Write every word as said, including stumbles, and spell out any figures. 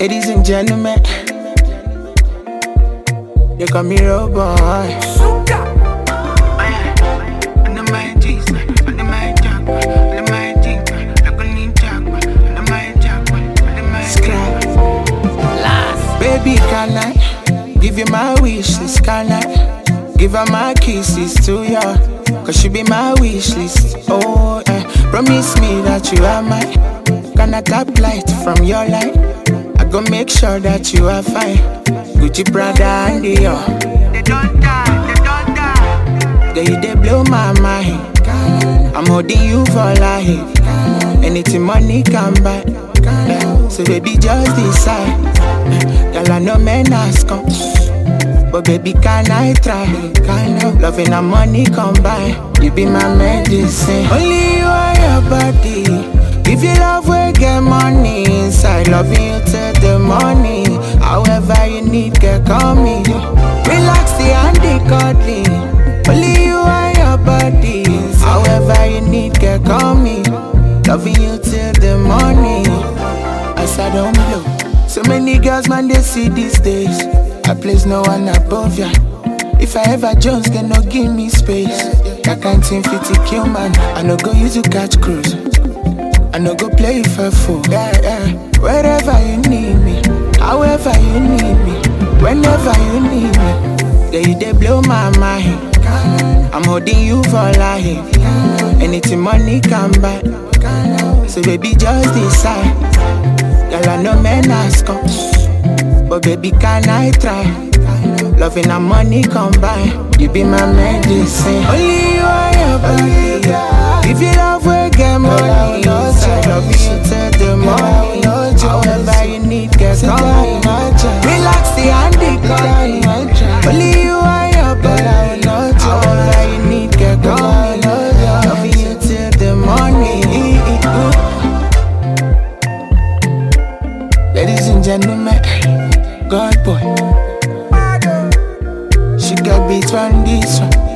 Ladies and gentlemen, you call me road boy. Baby, can I give you my wishes? Can I give her my kisses to you? Cause she be my wish list. Oh, eh. Promise me that you are mine. Can I tap light from your light? I go make sure that you are fine. Gucci, Prada, and Dior. They don't die, they don't die. Girl, you they blow my mind. I'm holding you for life. Anything money can buy. So baby, just decide. Girl, I know men ask come, but baby, can I try? Kind of loving and money combine. You be my medicine. Only you are your body. If you love, we get money inside. Loving you till the morning. However you need, get call me. Relax the handy cuddly. Only you are your body. However you need, get call me. Loving you till the morning. As I don't blow. So many girls, man, they see these days. I place no one above ya. If I ever Jones, can no give me space. That kind thing fit to kill, man. I no go use to catch cruise. I no go play you for fool. Yeah, yeah. Wherever you need me, however you need me, whenever you need me, yeah, you they blow my mind. I'm holding you for life. Anything money can buy. So baby, just decide. Girl, I know men ask come, but baby, can I try? Loving and money combine. You be my medicine. Only you are your body. If you love, we get money. I love you till the morning. However you need, get call me. Relax the handy call. Only you are your body. However you need, get call me. Love you till the morning. Ladies and gentlemen, God boy, she got beats on this one.